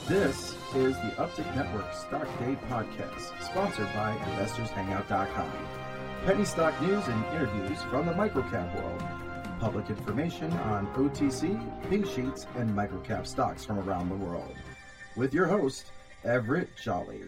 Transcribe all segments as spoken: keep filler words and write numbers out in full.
This is the Uptick Network Stock Day Podcast, sponsored by Investors Hangout dot com. Penny stock news and interviews from the microcap world. Public information on O T C, pink sheets, and microcap stocks from around the world. With your host, Everett Jolly.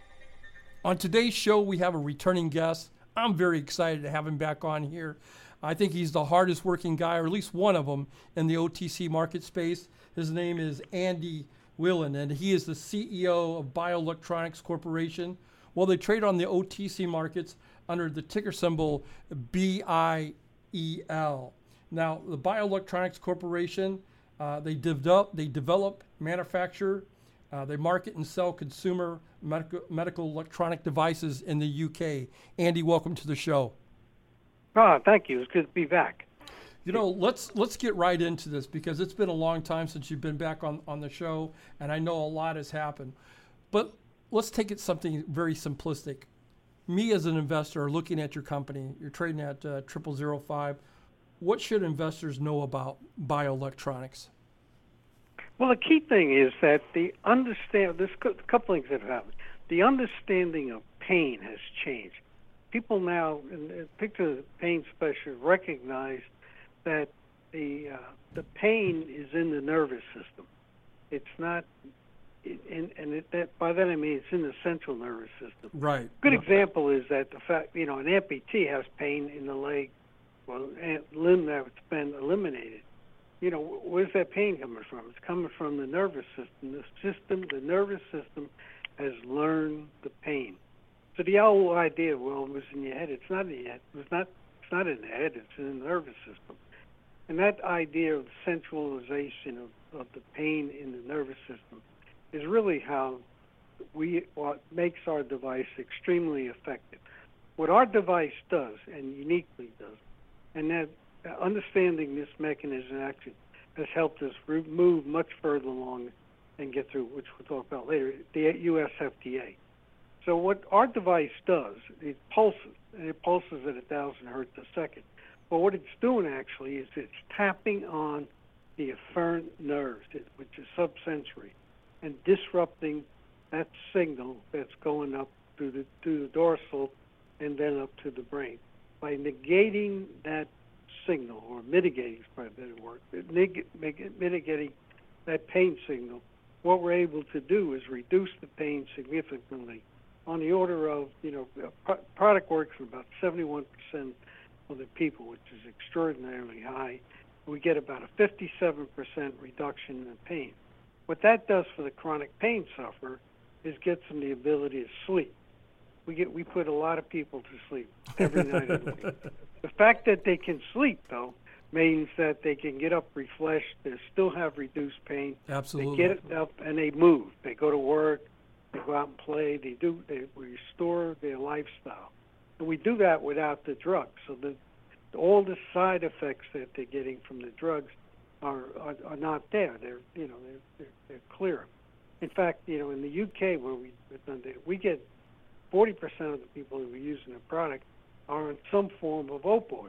On today's show, we have a returning guest. I'm very excited to have him back on here. I think he's the hardest working guy, or at least one of them, in the O T C market space. His name is Andy Whelan, and he is the C E O of Bioelectronics Corporation. Well, they trade on the O T C markets under the ticker symbol B I E L. Now, the Bioelectronics Corporation, uh, they develop, they develop, manufacture, uh, they market and sell consumer medical, medical electronic devices in the U K. Andy, welcome to the show. Oh, thank you. It's good to be back. You know, let's let's get right into this because it's been a long time since you've been back on, on the show, and I know a lot has happened. But let's take it something very simplistic. Me as an investor looking at your company, you're trading at uh, triple zero five. What should investors know about bioelectronics? Well, the key thing is that the understand. There's a couple things that have happened. The understanding of pain has changed. People now, in particular pain specialists, recognize that the uh, the pain is in the nervous system. It's not, and, and it, that, by that I mean it's in the central nervous system. Right. Good example is that the fact, you know, an amputee has pain in the leg, or a limb that's been eliminated. You know, where's that pain coming from? It's coming from the nervous system. The system, the nervous system, has learned the pain. So the whole idea, well, it was in your head. It's not in your head. It was not. It's not in the head. It's in the nervous system. And that idea of centralization of, of the pain in the nervous system is really how we what makes our device extremely effective. What our device does, and uniquely does, and that uh, understanding this mechanism of action has helped us re- move much further along and get through, which we'll talk about later, the U S F D A. So what our device does, it pulses, and it pulses at one thousand hertz a second. But what it's doing actually is it's tapping on the afferent nerves, which is subsensory, and disrupting that signal that's going up through the, through the dorsal and then up to the brain. By negating that signal, or mitigating is probably a better word, neg- mitigating that pain signal, what we're able to do is reduce the pain significantly on the order of, you know, a product works for about seventy-one percent of the people, which is extraordinarily high. We get about a fifty-seven percent reduction in pain. What that does for the chronic pain sufferer is gets them the ability to sleep. We get we put a lot of people to sleep every night of the week. The fact that they can sleep, though, means that they can get up refreshed, they still have reduced pain. Absolutely. They get up and they move. They go to work, they go out and play, they do they restore their lifestyle. And we do that without the drugs. So the all the side effects that they're getting from the drugs are are, are not there. They're you know they're, they're they're clear. In fact, you know in the U K where we we get forty percent of the people who are using the product are on some form of opioids.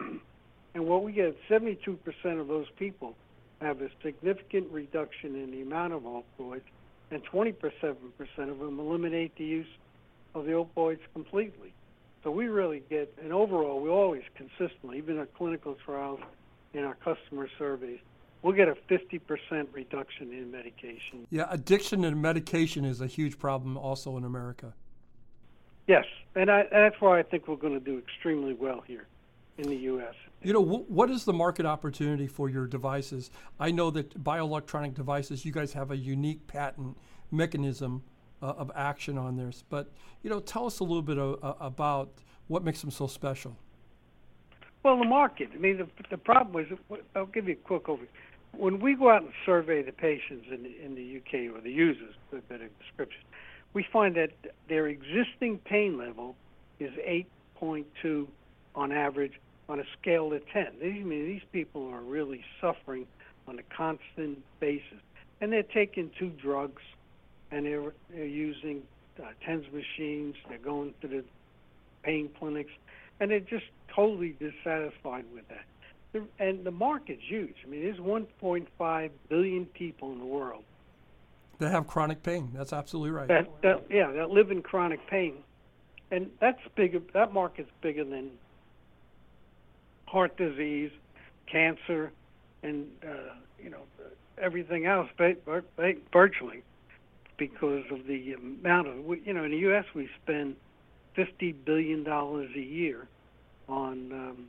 And what we get, seventy-two percent of those people have a significant reduction in the amount of opioids, and twenty-seven percent of them eliminate the use of the opioids completely. So we really get, and overall, we always consistently, even in our clinical trials, in our customer surveys, we'll get a fifty percent reduction in medication. Yeah, addiction and medication is a huge problem also in America. Yes, and I, that's why I think we're going to do extremely well here in the U S. You know, wh- what is the market opportunity for your devices? I know that bioelectronic devices, you guys have a unique patent mechanism uh, of action on this. But, you know, tell us a little bit o- uh, about what makes them so special. Well, the market. I mean, the, the problem is, I'll give you a quick overview. When we go out and survey the patients in the, in the U K, or the users, for a better description, we find that their existing pain level is eight point two on average on a scale of ten. These, I mean, these people are really suffering on a constant basis. And they're taking two drugs, and they're, they're using uh, TENS machines, they're going to the pain clinics, and they're just totally dissatisfied with that. The, and the market's huge. I mean, there's one point five billion people in the world That have chronic pain. That's absolutely right. That, that yeah, that live in chronic pain, and that's bigger. That market's bigger than heart disease, cancer, and uh, you know everything else, virtually, because of the amount of you know in the U S we spend fifty billion dollars a year on um,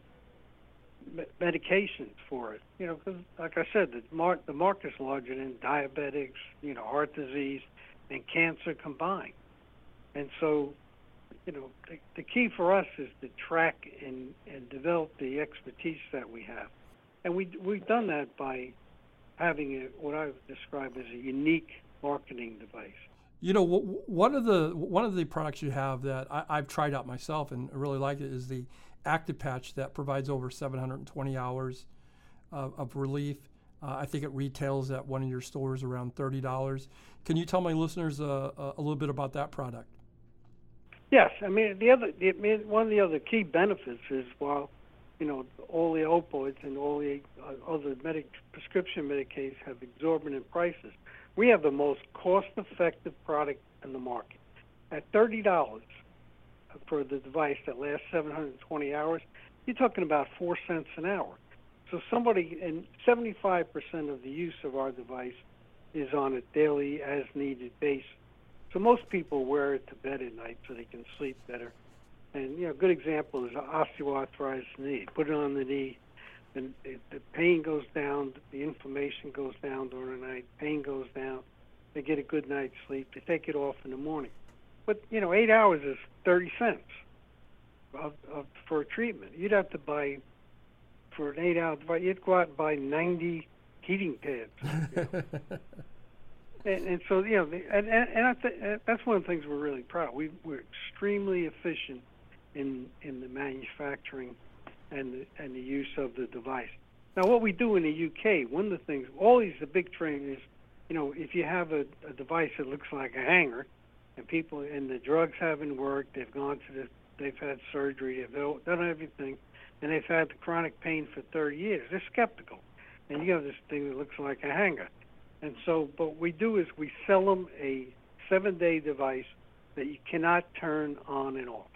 medications for it. You know, because like I said, the, mar- the market's larger than diabetics, you know, heart disease, and cancer combined. And so, you know, the, the key for us is to track and, and develop the expertise that we have. And we, we've done that by having a, what I would describe as a unique marketing device. You know, one of the one of the products you have that I, I've tried out myself and really like it is the Active Patch that provides over seven hundred twenty hours of, of relief. Uh, I think it retails at one of your stores around thirty dollars. Can you tell my listeners uh, a little bit about that product? Yes, I mean the other the, one of the other key benefits is while you know all the opioids and all the uh, other medic, prescription medications have exorbitant prices, we have the most cost-effective product in the market at thirty dollars. For the device that lasts seven hundred twenty hours, you're talking about four cents an hour. So somebody, and seventy-five percent of the use of our device is on a daily as-needed basis. So most people wear it to bed at night so they can sleep better. And, you know, a good example is osteoarthritis knee. Put it on the knee, and it, the pain goes down, the inflammation goes down during the night, pain goes down, they get a good night's sleep, they take it off in the morning. But, you know, eight hours is thirty cents of, of, for a treatment. You'd have to buy, for an eight-hour device, you'd go out and buy ninety heating pads. You know? and, and so, you know, and, and, and I th- that's one of the things we're really proud of. We, we're extremely efficient in in the manufacturing and the, and the use of the device. Now, what we do in the U K, one of the things, all these, the big trend is, you know, if you have a, a device that looks like a hanger, and people, and the drugs haven't worked, they've gone to the, they've had surgery, they've done everything, and they've had the chronic pain for thirty years. They're skeptical. And you have this thing that looks like a hanger. And so, what we do is we sell them a seven-day device that you cannot turn on and off.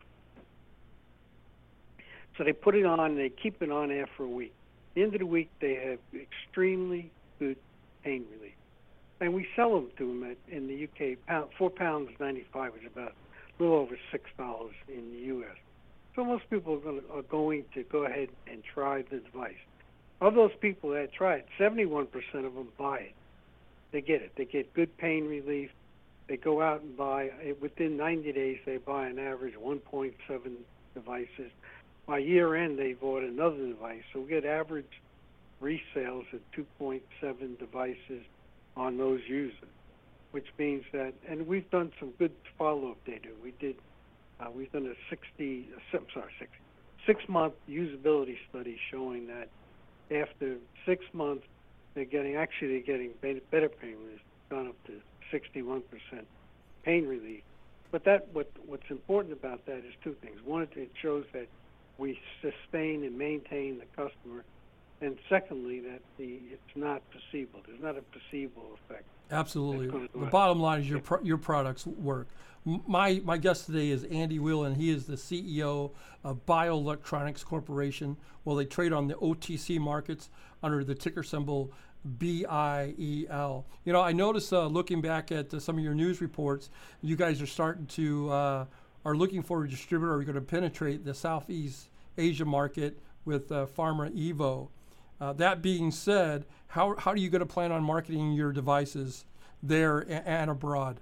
So they put it on, they keep it on after a week. At the end of the week, they have extremely good pain relief. And we sell them to them at, in the U K, pound, four pounds ninety-five, which is about a little over six dollars in the U S. So most people are going, to, are going to go ahead and try the device. Of those people that try it, seventy-one percent of them buy it. They get it. They get good pain relief. They go out and buy, within ninety days, they buy an average one point seven devices. By year end, they bought another device. So we get average resales of two point seven devices on those users, which means that, and we've done some good follow-up data. We did, uh, we've done a sixty, I'm sorry, six, six-month usability study showing that after six months, they're getting, actually they're getting better, better pain relief, gone up to sixty-one percent pain relief. But that, what what's important about that is two things. One, it shows that we sustain and maintain the customer. And secondly, that the it's not perceivable. There's not a perceivable effect. Absolutely. The bottom line is your pro- your products work. M- My my guest today is Andy Whelan. He is the C E O of Bioelectronics Corporation. Well, they trade on the O T C markets under the ticker symbol B I E L. You know, I noticed uh, looking back at uh, some of your news reports, you guys are starting to uh, are looking for a distributor. Are you going to penetrate the Southeast Asia market with uh, Pharma Evo? Uh, that being said, how how are you going to plan on marketing your devices there and, and abroad?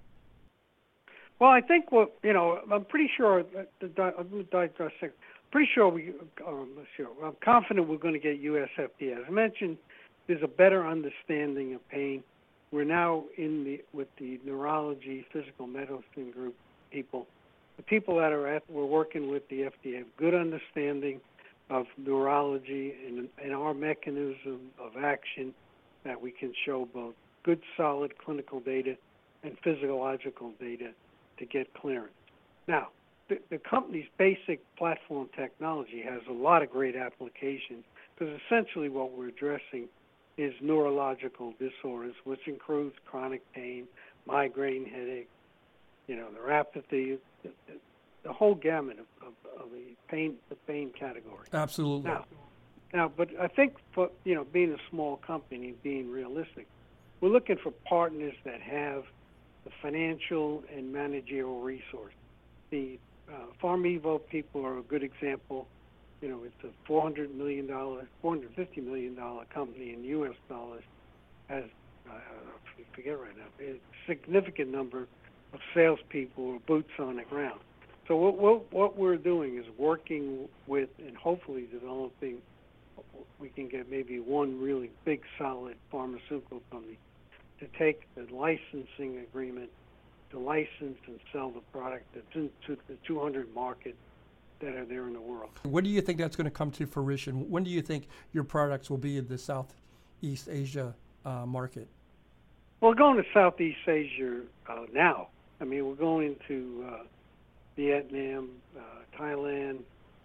Well, I think what you know, I'm pretty sure. That the, the, pretty sure we. Um, sure, I'm confident we're going to get U S F D A. As I mentioned, there's a better understanding of pain. We're now in the with the neurology, physical medicine group people. The people that are at we're working with the F D A have good understanding of neurology and, and our mechanism of action, that we can show both good, solid clinical data and physiological data to get clearance. Now, the, the company's basic platform technology has a lot of great applications, because essentially what we're addressing is neurological disorders, which includes chronic pain, migraine, headache, you know, neuropathy, the, the whole gamut of, of, of the pain, the pain category. Absolutely. Now, now, but I think for, you know, being a small company, being realistic, we're looking for partners that have the financial and managerial resource. The uh, PharmEvo people are a good example. You know, it's a four hundred million dollars, four hundred fifty million dollars company in U S dollars, has, uh, I forget right now, a significant number of salespeople or boots on the ground. So what, what, what we're doing is working with and hopefully developing, we can get maybe one really big, solid pharmaceutical company to take the licensing agreement to license and sell the product that's into the two hundred markets that are there in the world. When do you think that's going to come to fruition? When do you think your products will be in the Southeast Asia uh, market? Well, we're going to Southeast Asia uh, now. I mean, we're going to uh, Vietnam, uh, Thailand,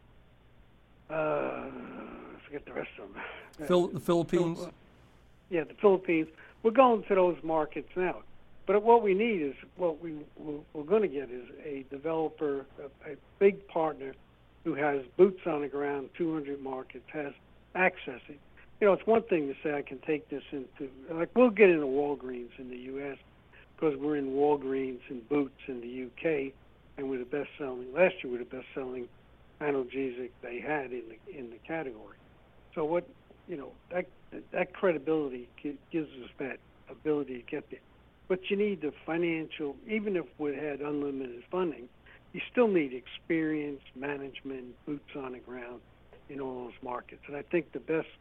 uh, I forget the rest of them. Phil- the Philippines? So, uh, yeah, the Philippines. We're going to those markets now. But what we need is, what we, we're going to get is a developer, a, a big partner who has boots on the ground, two hundred markets, has access. You know, it's one thing to say I can take this into, like we'll get into Walgreens in the U S because we're in Walgreens and Boots in the U K, and we're the best-selling, last year we're the best-selling analgesic they had in the, in the category. So what, you know, that, that credibility gives us that ability to get there. But you need the financial, even if we had unlimited funding, you still need experience, management, boots on the ground in all those markets. And I think the best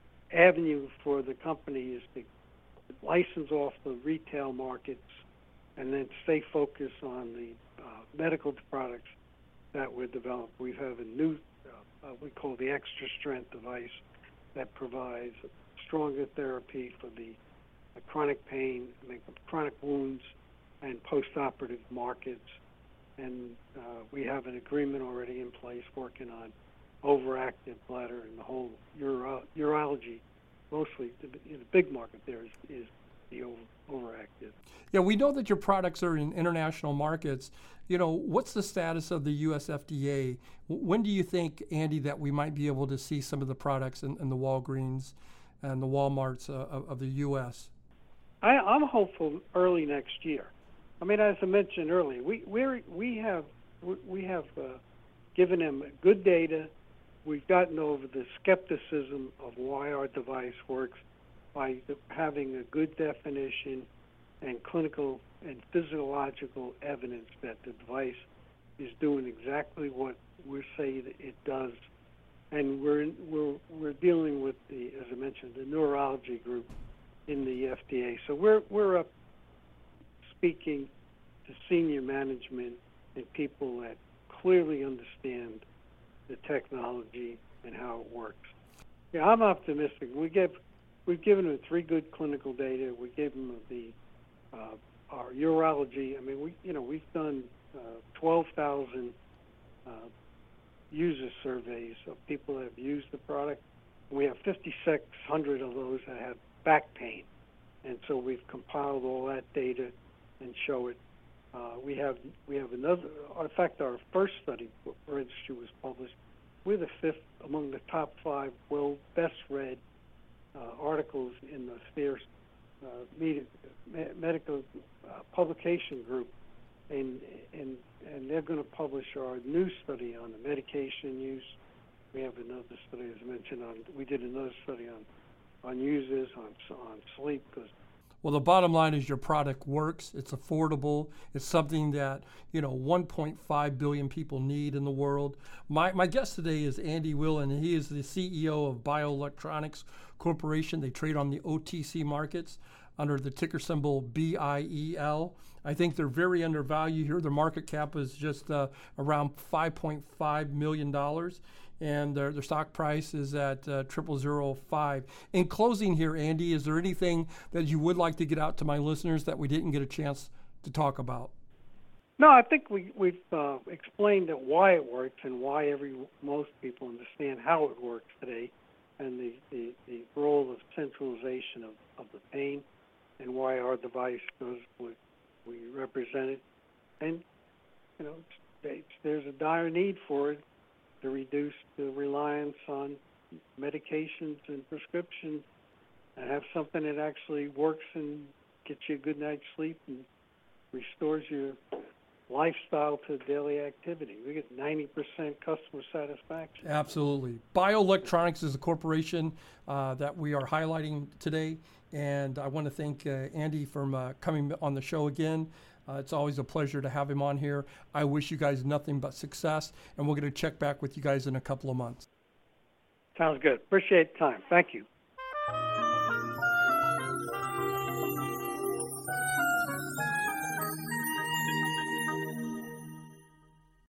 avenue for the company is to license off the retail markets and then stay focused on the uh, medical products that we're developing. We have a new, uh, uh, we call the extra strength device that provides stronger therapy for the uh, chronic pain, chronic wounds, and post-operative markets. And uh, we have an agreement already in place working on overactive bladder and the whole uro- urology. Mostly, the, the big market there is, is the over, overactive. Yeah, we know that your products are in international markets. You know, what's the status of the U S F D A? When do you think, Andy, that we might be able to see some of the products in, in the Walgreens and the Walmarts uh, of, of the U S? I, I'm hopeful early next year. I mean, as I mentioned earlier, we we're, we have we have uh, given them good data. We've gotten over the skepticism of why our device works by having a good definition and clinical and physiological evidence that the device is doing exactly what we say that it does. And we're in, we're we're dealing with the, as I mentioned, the neurology group in the F D A. So we're we're up speaking to senior management and people that clearly understand the technology and how it works. Yeah, I'm optimistic. We gave, we've given them three good clinical data. We gave them the uh, our urology. I mean, we you know we've done uh, twelve thousand uh, user surveys of people that have used the product. We have fifty-six hundred of those that have back pain, and so we've compiled all that data and show it. Uh, we have we have another. In fact, our first study registry was published. We're the fifth among the top five, well, best read uh, articles in the Sphere uh, med- medical uh, publication group, and and and they're going to publish our new study on the medication use. We have another study, as I mentioned, on. We did another study on on users on on sleep because. Well, the bottom line is your product works. It's affordable. It's something that, you know, one point five billion people need in the world. My my guest today is Andy Willen, and he is the C E O of Bioelectronics Corporation. They trade on the O T C markets under the ticker symbol B I E L. I think they're very undervalued here. Their market cap is just uh, around five point five million dollars. And their, their stock price is at uh, triple zero five. In closing here, Andy, is there anything that you would like to get out to my listeners that we didn't get a chance to talk about? No, I think we, we've uh, explained that why it works and why every most people understand how it works today. and the, the, the role of centralization of, of the pain and why our device does what we represented. And, you know, it's, there's a dire need for it to reduce the reliance on medications and prescriptions and have something that actually works and gets you a good night's sleep and restores your lifestyle to daily activity. We get ninety percent customer satisfaction. Absolutely. Bioelectronics is a corporation uh, that we are highlighting today, and I want to thank uh, Andy for uh, coming on the show again. Uh, it's always a pleasure to have him on here. I wish you guys nothing but success, and we're going to check back with you guys in a couple of months. Sounds good. Appreciate the time. Thank you.